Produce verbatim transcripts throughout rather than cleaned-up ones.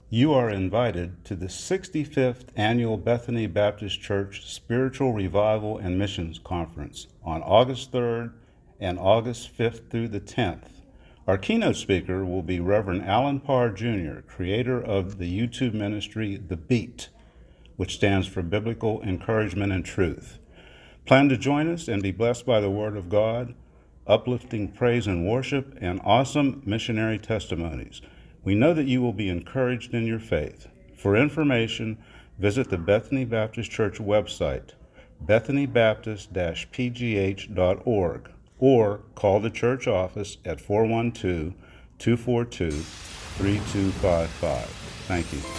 You are invited to the sixty-fifth Annual Bethany Baptist Church Spiritual Revival and Missions Conference on August third and August fifth through the tenth. Our keynote speaker will be Reverend Alan Parr Junior, creator of the YouTube ministry The Beat, which stands for Biblical Encouragement and Truth. Plan to join us and be blessed by the Word of God, uplifting praise and worship, and awesome missionary testimonies. We know that you will be encouraged in your faith. For information, visit the Bethany Baptist Church website, bethany baptist dash p g h dot org, or call the church office at four one two, two four two, three two five five. Thank you.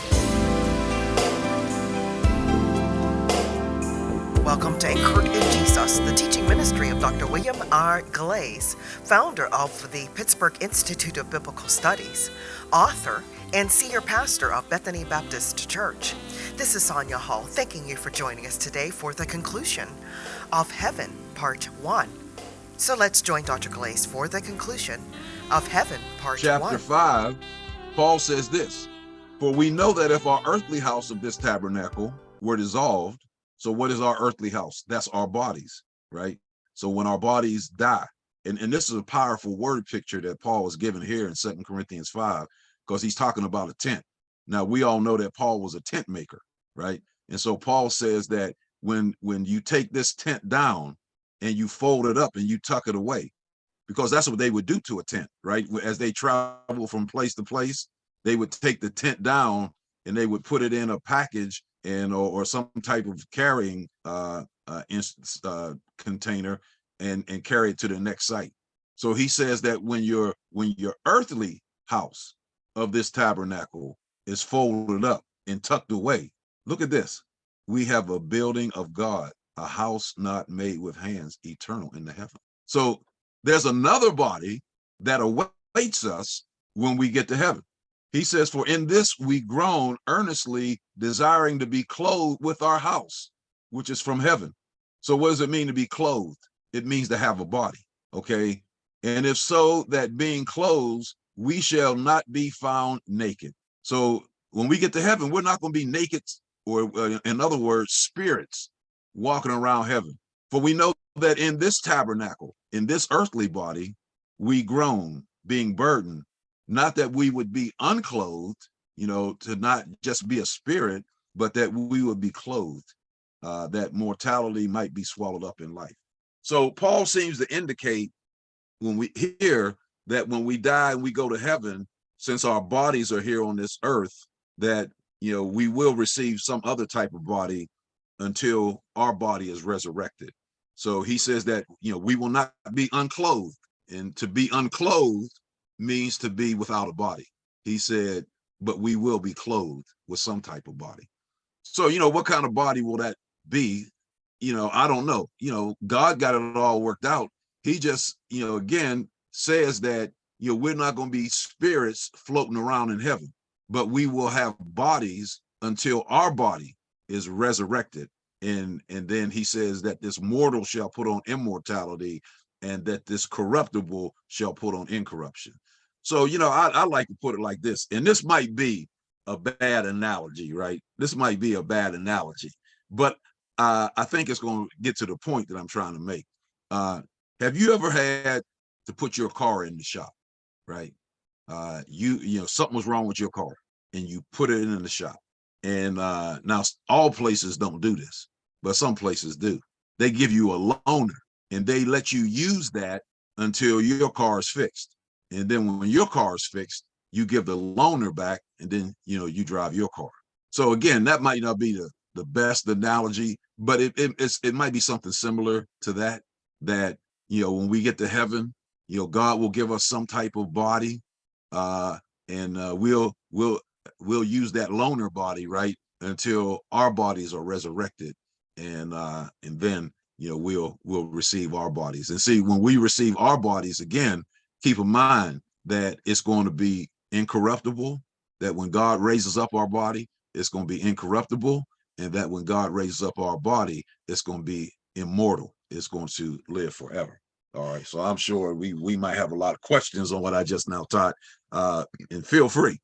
Welcome to Anchored in Jesus, the teaching ministry of Doctor William R. Glaze, founder of the Pittsburgh Institute of Biblical Studies, author, and senior pastor of Bethany Baptist Church. This is Sonia Hall, thanking you for joining us today for the conclusion of Heaven, Part one. So let's join Doctor Glaze for the conclusion of Heaven, Part Chapter one. five, Paul says this, "For we know that if our earthly house of this tabernacle were dissolved," so what is our earthly house? That's our bodies, right? So when our bodies die, and, and this is a powerful word picture that Paul is given here in Second Corinthians five, because he's talking about a tent. Now, we all know that Paul was a tent maker, right? And so Paul says that when, when you take this tent down and you fold it up and you tuck it away, because that's what they would do to a tent, right? As they travel from place to place, they would take the tent down and they would put it in a package and or, or some type of carrying uh, uh, instance, uh, container and, and carry it to the next site. So he says that when your when your earthly house of this tabernacle is folded up and tucked away, look at this. We have a building of God, a house not made with hands, eternal in the heaven. So there's another body that awaits us when we get to heaven. He says, "For in this we groan earnestly, desiring to be clothed with our house, which is from heaven." So what does it mean to be clothed? It means to have a body, okay? "And if so, that being clothed, we shall not be found naked." So when we get to heaven, we're not going to be naked, or uh, in other words, spirits walking around heaven. "For we know that in this tabernacle, in this earthly body, we groan, being burdened, not that we would be unclothed, you know, to not just be a spirit, but that we would be clothed, uh, that mortality might be swallowed up in life." So Paul seems to indicate when we hear that when we die and we go to heaven, since our bodies are here on this earth, that, you know, we will receive some other type of body until our body is resurrected. So he says that, you know, we will not be unclothed, and to be unclothed means to be without a body. He said, but we will be clothed with some type of body. So, you know, what kind of body will that be? You know, I don't know. You know, God got it all worked out. He just, you know, again, says that, you know, we're not going to be spirits floating around in heaven, but we will have bodies until our body is resurrected. And, and then he says that this mortal shall put on immortality, and that this corruptible shall put on incorruption. So, you know, I, I like to put it like this, and this might be a bad analogy, right? This might be a bad analogy, but uh, I think it's going to get to the point that I'm trying to make. Uh, have you ever had to put your car in the shop, right? Uh, you, you know, something was wrong with your car and you put it in the shop. And uh, now all places don't do this, but some places do. They give you a loaner and they let you use that until your car is fixed. And then when your car is fixed, you give the loaner back, and then, you know, you drive your car. So again, that might not be the, the best analogy, but it, it, it's, it might be something similar to that, that, you know, when we get to heaven, you know, God will give us some type of body, uh, and uh, we'll, we'll, we'll use that loaner body, right, until our bodies are resurrected. And, uh, and then, you know, we'll, we'll receive our bodies. And see, when we receive our bodies again, keep in mind that it's going to be incorruptible, that when God raises up our body, it's going to be incorruptible, and that when God raises up our body, it's going to be immortal. It's going to live forever. All right. So I'm sure we, we might have a lot of questions on what I just now taught, uh, and feel free.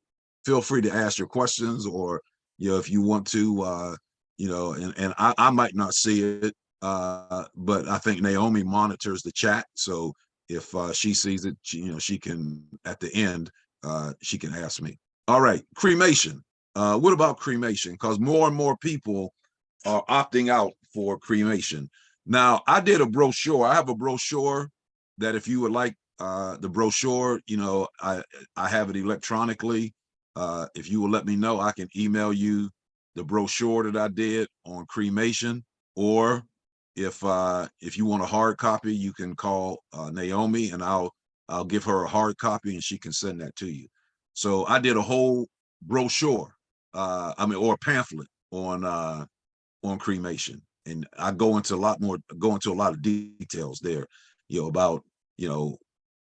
feel free to ask your questions, or, you know, if you want to, uh, you know, and, and I, I might not see it, uh, but I think Naomi monitors the chat. So if uh, she sees it, she, you know, she can, at the end, uh, she can ask me. All right, cremation. Uh, what about cremation? Because more and more people are opting out for cremation. Now, I did a brochure. I have a brochure that if you would like uh, the brochure, you know, I, I have it electronically. Uh, if you will let me know, I can email you the brochure that I did on cremation, or if uh, if you want a hard copy, you can call uh, Naomi, and I'll I'll give her a hard copy, and she can send that to you. So I did a whole brochure, uh, I mean, or a pamphlet on uh, on cremation, and I go into a lot more, go into a lot of details there, you know, about, you know,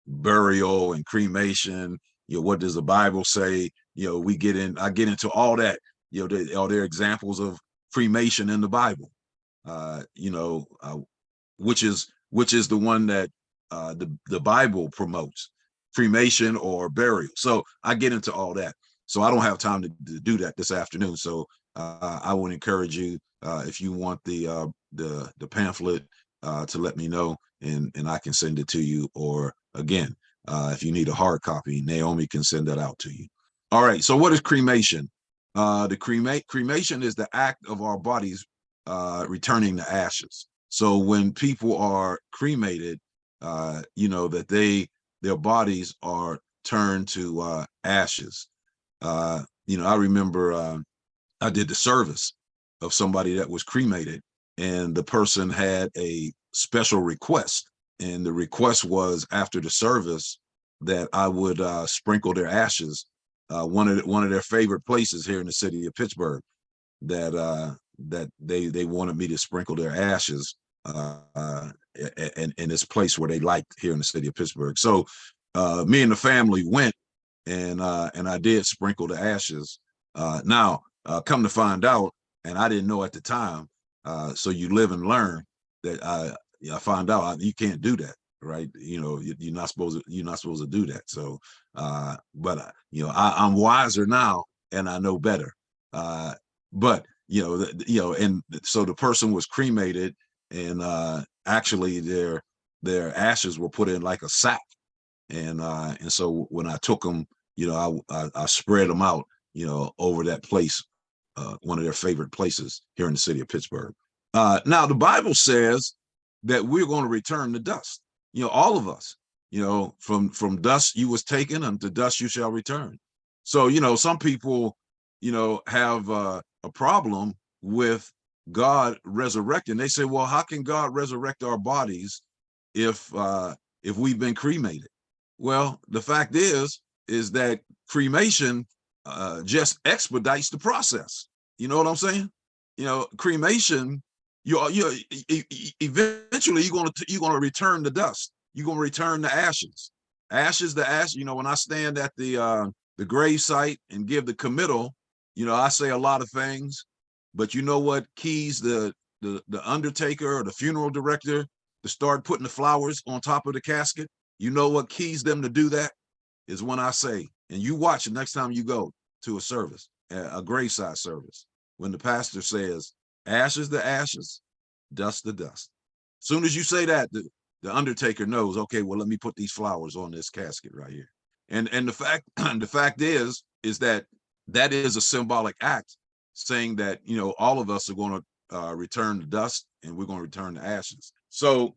burial and cremation. You know, what does the Bible say? You know, we get in, I get into all that. You know, there, are there examples of cremation in the Bible? Uh, you know, uh, which is which is the one that uh, the the Bible promotes, cremation or burial. So I get into all that. So I don't have time to, to do that this afternoon. So uh, I would encourage you, uh, if you want the uh, the the pamphlet, uh, to let me know, and and I can send it to you. Or again, uh, if you need a hard copy, Naomi can send that out to you. All right. So what is cremation? Uh, the cremate cremation is the act of our bodies uh, returning to ashes. So when people are cremated, uh, you know, that they their bodies are turned to uh, ashes. Uh, you know, I remember uh, I did the service of somebody that was cremated, and the person had a special request, and the request was after the service that I would uh, sprinkle their ashes. Uh, one of the, one of their favorite places here in the city of Pittsburgh, that uh, that they they wanted me to sprinkle their ashes uh, uh, in, in this place where they liked here in the city of Pittsburgh. So uh, me and the family went, and uh, and I did sprinkle the ashes. Uh, now, uh, come to find out, and I didn't know at the time. Uh, so you live and learn, that I I found out you can't do that, right? You know, you, you're not supposed to you're not supposed to do that. So, uh, but uh, you know, I, I'm wiser now, and I know better. Uh, but you know, the, you know, and so the person was cremated, and uh, actually their their ashes were put in like a sack, and uh, and so when I took them, you know, I, I, I spread them out, you know, over that place, uh, one of their favorite places here in the city of Pittsburgh. Uh, now the Bible says that we're going to return to dust. You know, all of us. You know, from from dust you was taken, and to dust you shall return. So you know, some people, you know, have uh, a problem with God resurrecting. They say, well, how can God resurrect our bodies if uh, if we've been cremated? Well, the fact is, is that cremation uh, just expedites the process. You know what I'm saying? You know, cremation, you you eventually you're gonna you're gonna return to dust. You're gonna return to ashes. Ashes to ash. You know, when I stand at the uh, the grave site and give the committal, you know, I say a lot of things, but you know what keys the the the undertaker or the funeral director to start putting the flowers on top of the casket? You know what keys them to do that is when I say, and you watch it next time you go to a service, a graveside service, when the pastor says, ashes to ashes, dust to dust. As soon as you say that, the, the undertaker knows, okay, well, let me put these flowers on this casket right here. And and the fact the fact is, is that that is a symbolic act saying that, you know, all of us are going to uh, return to dust, and we're going to return to ashes. So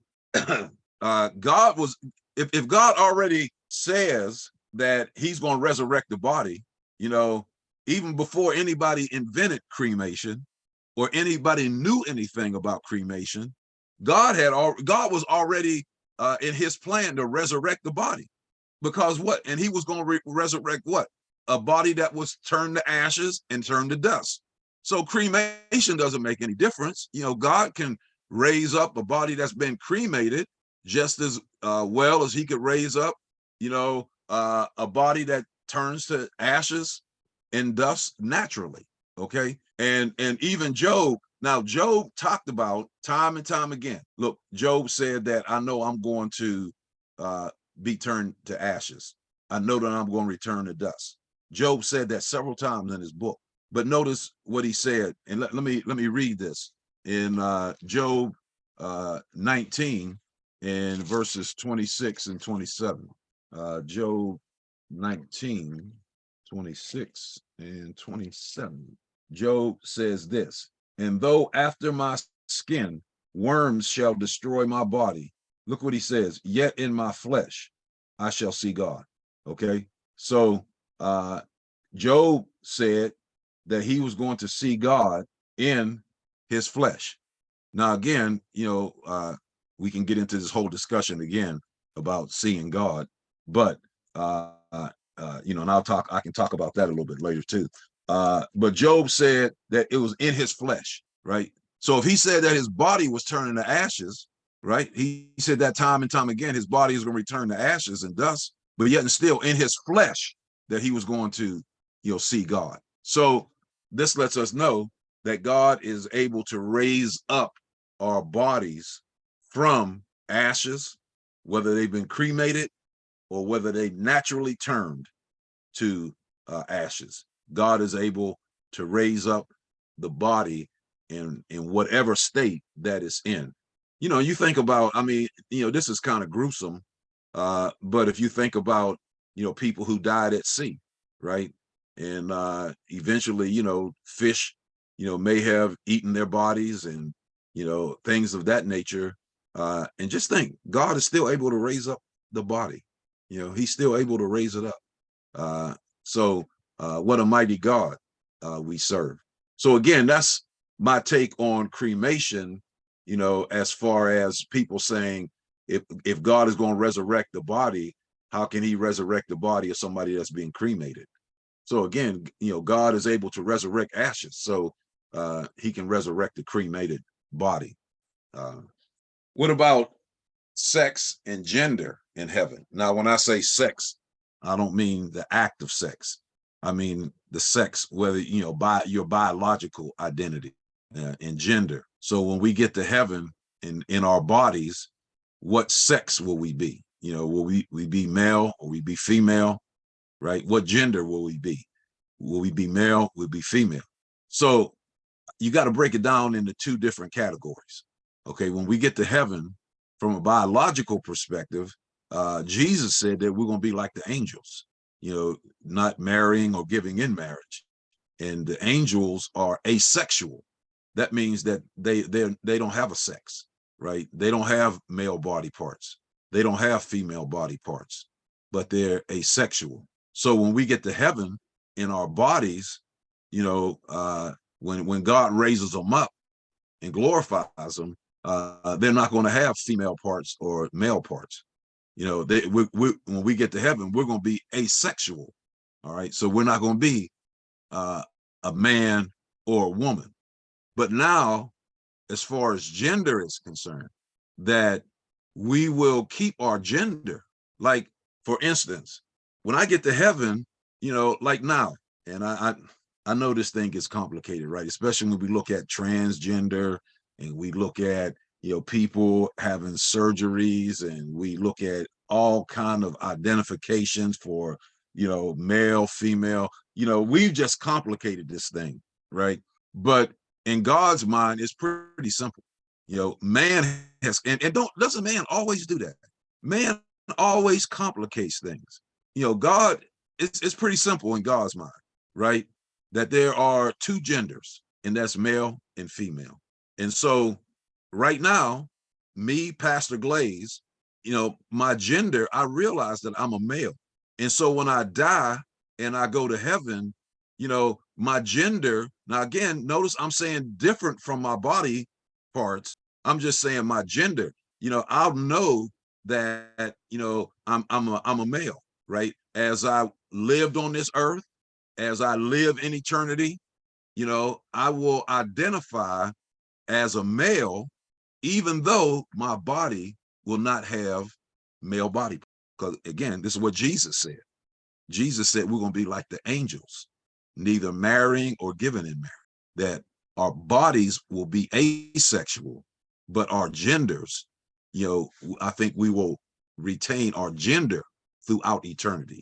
uh, God was, if, if God already says that he's going to resurrect the body, you know, even before anybody invented cremation or anybody knew anything about cremation, God had all God was already uh, in his plan to resurrect the body. Because what? And he was going to re resurrect what? A body that was turned to ashes and turned to dust. So cremation doesn't make any difference. You know, God can raise up a body that's been cremated just as uh, well as he could raise up, you know, uh, a body that turns to ashes and dust naturally. Okay. And, and even Job, now Job talked about time and time again. Look, Job said that I know I'm going to uh, be turned to ashes. I know that I'm going to return to dust. Job said that several times in his book. But notice what he said, and let, let me let me read this in uh, Job uh, nineteen in verses twenty-six and twenty-seven. Uh, Job nineteen, twenty-six and twenty-seven. Job says this, and though after my skin worms shall destroy my body, look what he says, yet in my flesh I shall see God. Okay, so uh, Job said that he was going to see God in his flesh. Now, again, you know, uh, we can get into this whole discussion again about seeing God, but, uh, uh, you know, and I'll talk, I can talk about that a little bit later too. Uh, but Job said that it was in his flesh, right? So if he said that his body was turning to ashes, right? He, he said that time and time again, his body is going to return to ashes and dust, but yet and still in his flesh that he was going to, you know, see God. So this lets us know that God is able to raise up our bodies from ashes, whether they've been cremated or whether they naturally turned to uh, ashes. God is able to raise up the body in, in whatever state that it's in. You know, you think about, I mean, you know, this is kind of gruesome, uh, but if you think about, you know, people who died at sea, right? And uh, eventually, you know, fish, you know, may have eaten their bodies and, you know, things of that nature. Uh, and just think, God is still able to raise up the body. You know, he's still able to raise it up. Uh, so uh, what a mighty God uh, we serve. So again, that's my take on cremation, you know, as far as people saying, if, if God is going to resurrect the body, how can he resurrect the body of somebody that's being cremated? So again, you know, God is able to resurrect ashes. So uh, he can resurrect the cremated body. Uh, what about sex and gender in heaven? Now, when I say sex, I don't mean the act of sex. I mean the sex, whether, you know, by your biological identity uh, and gender. So when we get to heaven in, in our bodies, what sex will we be? You know, will we, we be male or we be female? Right? What gender will we be? Will we be male? Will we be female? So you got to break it down into two different categories. Okay, when we get to heaven, from a biological perspective, uh, Jesus said that we're going to be like the angels, you know, not marrying or giving in marriage. And the angels are asexual. That means that they they they don't have a sex, right? They don't have male body parts. They don't have female body parts, but they're asexual. So when we get to heaven in our bodies, you know, uh, when, when God raises them up and glorifies them, uh, they're not going to have female parts or male parts. You know, they, we, we, when we get to heaven, we're going to be asexual. All right. So we're not going to be uh, a man or a woman. But now, as far as gender is concerned, that we will keep our gender. Like, for instance, when I get to heaven, you know, like now, and I, I, I know this thing gets complicated, right? Especially when we look at transgender and we look at, you know, people having surgeries and we look at all kind of identifications for, you know, male, female, you know, we've just complicated this thing, right? But in God's mind, it's pretty simple. You know, man has, and, and don't, doesn't man always do that? Man always complicates things. You know, God, it's, it's pretty simple in God's mind, right? That there are two genders, and that's male and female. And so right now, me, Pastor Glaze, you know, my gender, I realize that I'm a male. And so when I die and I go to heaven, you know, my gender, now again, notice I'm saying different from my body parts. I'm just saying my gender, you know, I'll know that, you know, I'm, I'm, a, I'm a male, right? As I lived on this earth, as I live in eternity, you know, I will identify as a male, even though my body will not have male body. Because again, this is what Jesus said. Jesus said we're going to be like the angels, neither marrying or giving in marriage, that our bodies will be asexual, but our genders, you know, I think we will retain our gender throughout eternity.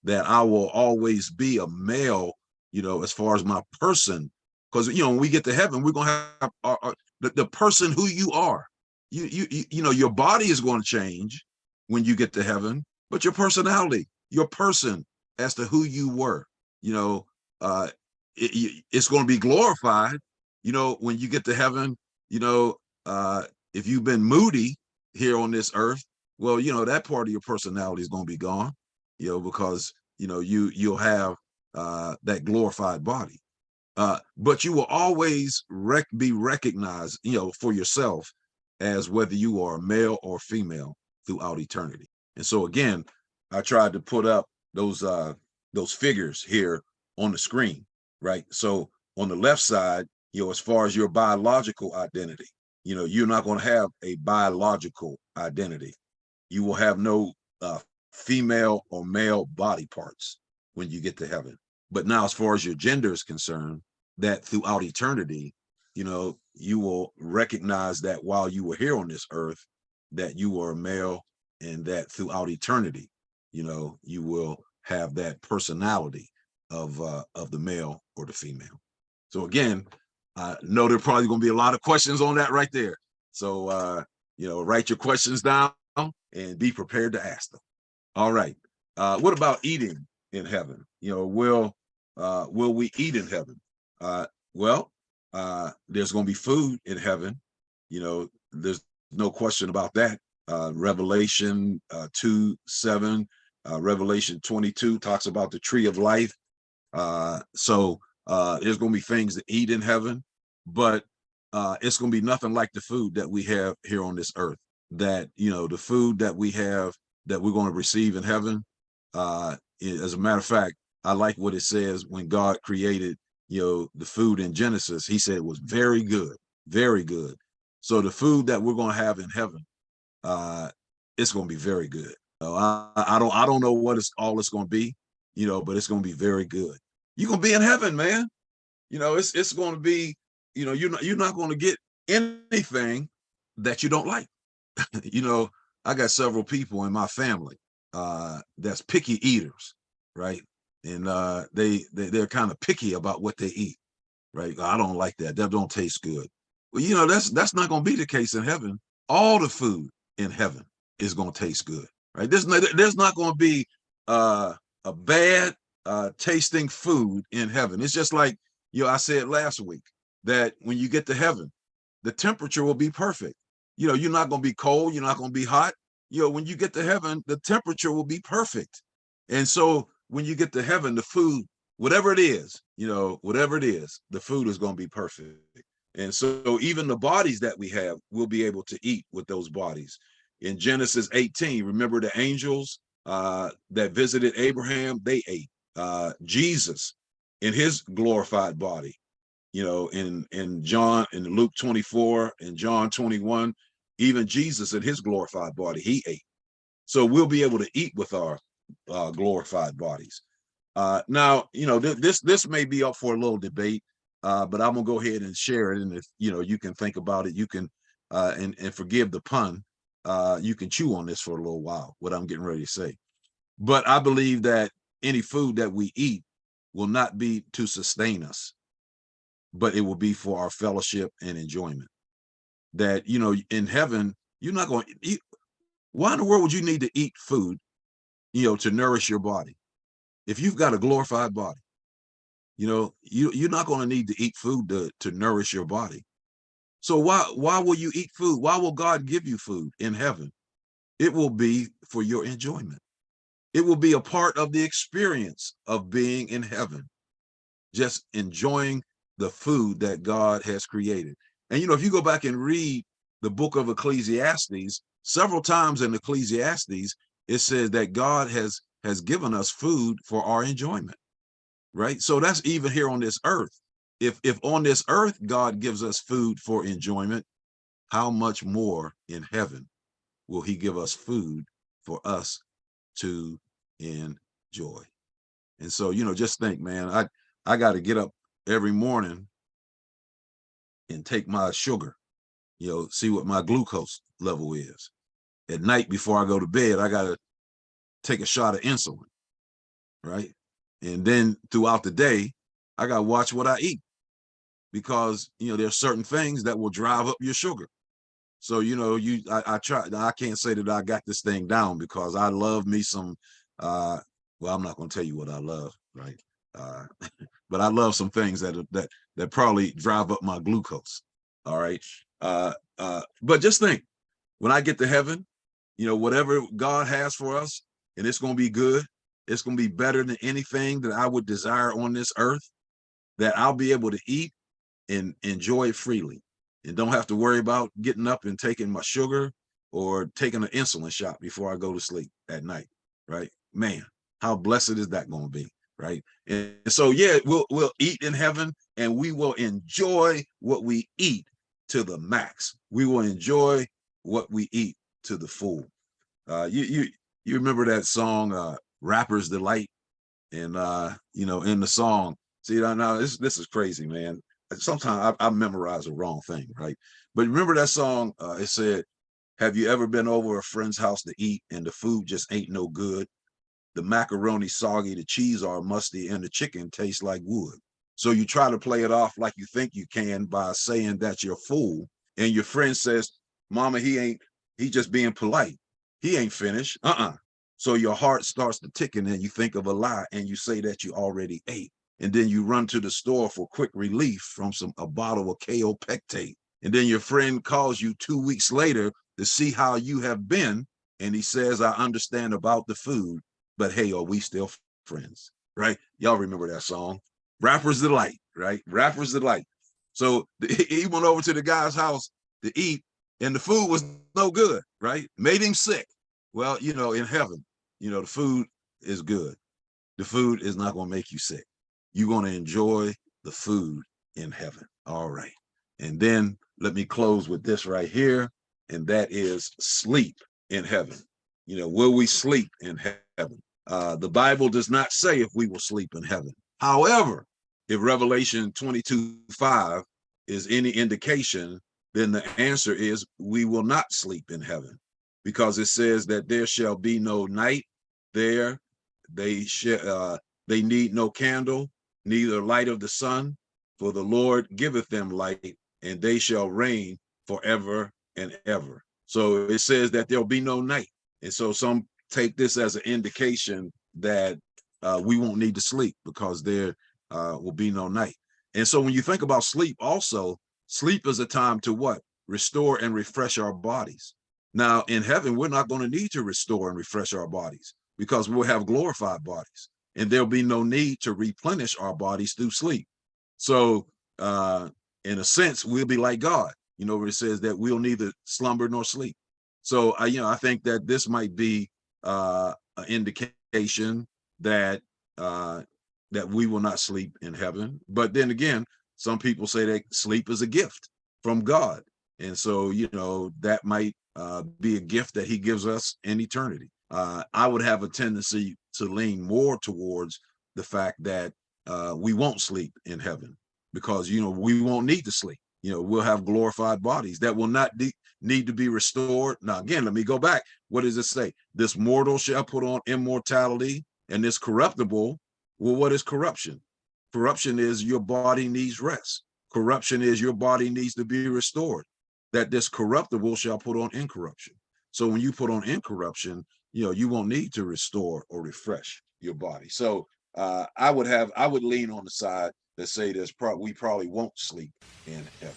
that I will always be a male, you know, as far as my person. Because, you know, when we get to heaven, we're going to have our, our, the, the person who you are. You, you, you, you know, your body is going to change when you get to heaven, but your personality, your person as to who you were, you know, uh, it, it's going to be glorified, you know, when you get to heaven. You know, uh, if you've been moody here on this earth, well, you know, that part of your personality is going to be gone, you know, because, you know, you, you'll have uh, that glorified body. Uh, but you will always rec be recognized, you know, for yourself as whether you are male or female throughout eternity. And so again, I tried to put up those uh, those figures here on the screen, right? So on the left side, you know, as far as your biological identity, you know, you're not going to have a biological identity. You will have no uh, female or male body parts when you get to heaven. But now, as far as your gender is concerned, that throughout eternity, you know, you will recognize that while you were here on this earth, that you were a male, and that throughout eternity, you know, you will have that personality of uh, of the male or the female. So again, I know there are probably going to be a lot of questions on that right there. So uh, you know, write your questions down and be prepared to ask them. All right. Uh, what about eating in heaven? You know, will uh, will we eat in heaven? Uh, well, uh, there's going to be food in heaven. You know, there's no question about that. Uh, Revelation uh, two seven, uh, Revelation twenty-two talks about the tree of life. Uh, so uh, there's going to be things to eat in heaven, but uh, it's going to be nothing like the food that we have here on this earth. That, you know, the food that we have that we're going to receive in heaven. Uh, as a matter of fact, I like what it says when God created, you know, the food in Genesis. He said it was very good, very good. So the food that we're going to have in heaven, uh, it's going to be very good. So I, I don't, I don't know what it's all it's going to be, you know, but it's going to be very good. You're going to be in heaven, man. You know, it's it's going to be, you know, you're not you're not going to get anything that you don't like. You know, I got several people in my family uh, that's picky eaters, right? And uh, they, they they're kind of picky about what they eat, right? I don't like that. That don't taste good. Well, you know, that's that's not going to be the case in heaven. All the food in heaven is going to taste good, right? There's no, there's not going to be uh, a bad uh, tasting food in heaven. It's just like, you know, I said last week that when you get to heaven, the temperature will be perfect. You know, you're not going to be cold. You're not going to be hot. You know, when you get to heaven, the temperature will be perfect. And so when you get to heaven, the food, whatever it is, you know, whatever it is, the food is going to be perfect. And so even the bodies that we have, we'll be able to eat with those bodies. In Genesis eighteen, remember the angels uh, that visited Abraham, they ate. Uh, Jesus in his glorified body, you know, in, in John, in Luke twenty-four, and John twenty-one, even Jesus in his glorified body, he ate. So we'll be able to eat with our uh, glorified bodies. Uh, now, you know, th this this may be up for a little debate, uh, but I'm gonna go ahead and share it. And if, you know, you can think about it, you can, uh, and, and forgive the pun, uh, you can chew on this for a little while, what I'm getting ready to say. But I believe that any food that we eat will not be to sustain us, but it will be for our fellowship and enjoyment. That, you know, in heaven, you're not going to eat. Why in the world would you need to eat food, you know, to nourish your body? If you've got a glorified body, you know, you, you're not going to need to eat food to, to nourish your body. So why, why will you eat food? Why will God give you food in heaven? It will be for your enjoyment. It will be a part of the experience of being in heaven, just enjoying the food that God has created. And, you know, if you go back and read the book of Ecclesiastes, several times in Ecclesiastes, it says that God has, has given us food for our enjoyment, right? So that's even here on this earth. If, if on this earth, God gives us food for enjoyment, how much more in heaven will he give us food for us to enjoy? And so, you know, just think, man, I, I got to get up every morning and take my sugar, you know, see what my glucose level is. At night before I go to bed, I got to take a shot of insulin. right? And then throughout the day, I got to watch what I eat because, you know, there's certain things that will drive up your sugar. So, you know, you, I, I try, I can't say that I got this thing down because I love me some, uh, well, I'm not going to tell you what I love, right? Uh, but I love some things that, that, that probably drive up my glucose. All right. Uh, uh, but just think, when I get to heaven, you know, whatever God has for us, and it's going to be good, it's going to be better than anything that I would desire on this earth, that I'll be able to eat and enjoy it freely and don't have to worry about getting up and taking my sugar or taking an insulin shot before I go to sleep at night, right? Man, how blessed is that going to be, right? And so, yeah, we'll, we'll eat in heaven and we will enjoy what we eat to the max. We will enjoy what we eat to the full. Uh, you, you, you remember that song, uh, Rapper's Delight? And, uh, you know, in the song, see, now this, this is crazy, man. Sometimes I, I memorize the wrong thing, right? But remember that song, uh, it said, have you ever been over a friend's house to eat and the food just ain't no good? The macaroni soggy, the cheese are musty, and the chicken tastes like wood. So you try to play it off like you think you can by saying that you're full. And your friend says, mama, he ain't, he just being polite. He ain't finished. Uh-uh. So your heart starts to ticken and you think of a lie and you say that you already ate. And then you run to the store for quick relief from some a bottle of Kaopectate. And then your friend calls you two weeks later to see how you have been. And he says, I understand about the food, but hey, are we still friends? Right? Y'all remember that song? Rapper's Delight, right? Rapper's Delight. So he went over to the guy's house to eat and the food was no good, right? Made him sick. Well, you know, in heaven, you know, the food is good. The food is not going to make you sick. You're going to enjoy the food in heaven. All right. And then let me close with this right here. And that is sleep in heaven. You know, will we sleep in heaven? Uh, the Bible does not say if we will sleep in heaven. However, if Revelation twenty-two five is any indication, then the answer is we will not sleep in heaven, because it says that there shall be no night there. They shall, uh, they need no candle, neither light of the sun, for the Lord giveth them light, and they shall reign forever and ever. So it says that there'll be no night. And so some take this as an indication that uh, we won't need to sleep because there uh, will be no night. And so when you think about sleep also, sleep is a time to what? Restore and refresh our bodies. Now in heaven, we're not going to need to restore and refresh our bodies because we'll have glorified bodies and there'll be no need to replenish our bodies through sleep. So uh, in a sense, we'll be like God, you know, where it says that we'll neither slumber nor sleep. So, uh, you know, I think that this might be uh, an indication that uh, that we will not sleep in heaven. But then again, some people say that sleep is a gift from God. And so, you know, that might uh, be a gift that he gives us in eternity. Uh, I would have a tendency to lean more towards the fact that uh, we won't sleep in heaven because, you know, we won't need to sleep. You know, we'll have glorified bodies that will not de- need to be restored. Now, again, let me go back. What does it say? This mortal shall put on immortality, and this corruptible. Well, what is corruption? Corruption is your body needs rest. Corruption is your body needs to be restored. That this corruptible shall put on incorruption. So when you put on incorruption, you know, you won't need to restore or refresh your body. So uh, I would have, I would lean on the side that say there's pro- we probably won't sleep in heaven.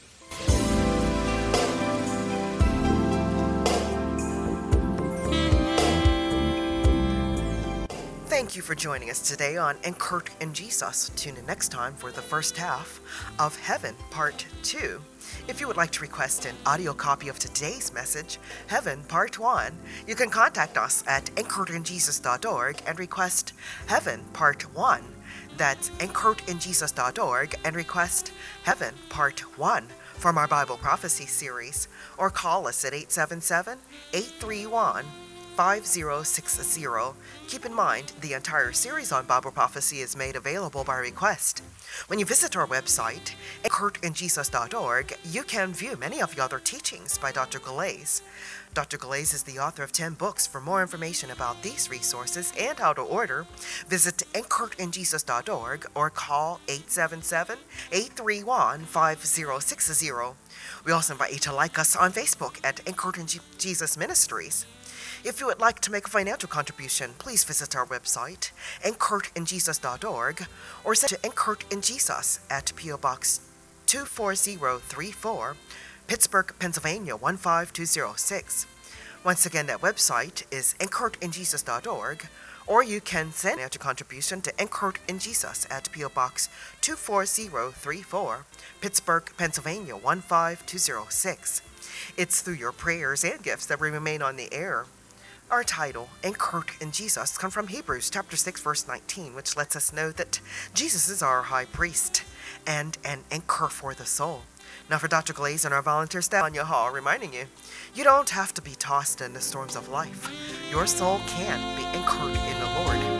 Thank you for joining us today on Anchored in Jesus. Tune in next time for the first half of Heaven Part two. If you would like to request an audio copy of today's message, Heaven Part one, you can contact us at anchored in jesus dot org and request Heaven Part one. That's anchored in jesus dot org and request Heaven Part one from our Bible Prophecy series, or call us at eight seven seven, eight three one, five zero six zero. Keep in mind, the entire series on Bible prophecy is made available by request. When you visit our website, kurt in jesus dot org, you can view many of the other teachings by Doctor Galais. Doctor Galais is the author of ten books. For more information about these resources and how to order, visit kurt in jesus dot org or call eight seven seven, eight three one, five zero six zero. We also invite you to like us on Facebook at Kurt in Jesus Ministries. If you would like to make a financial contribution, please visit our website, kurt in jesus dot org, or send to kurtinjesus at P O Box two four zero three four, Pittsburgh, Pennsylvania one five two zero six. Once again, that website is kurt in jesus dot org, or you can send a financial contribution to kurtinjesus at P O Box two four zero three four, Pittsburgh, Pennsylvania one five two zero six. It's through your prayers and gifts that we remain on the air. Our title, Kurt in Jesus, comes from Hebrews chapter six, verse nineteen, which lets us know that Jesus is our high priest and an anchor for the soul. Now for Doctor Galais and our volunteer staff, Anya Hall, reminding you, you don't have to be tossed in the storms of life. Your soul can be anchored in the Lord.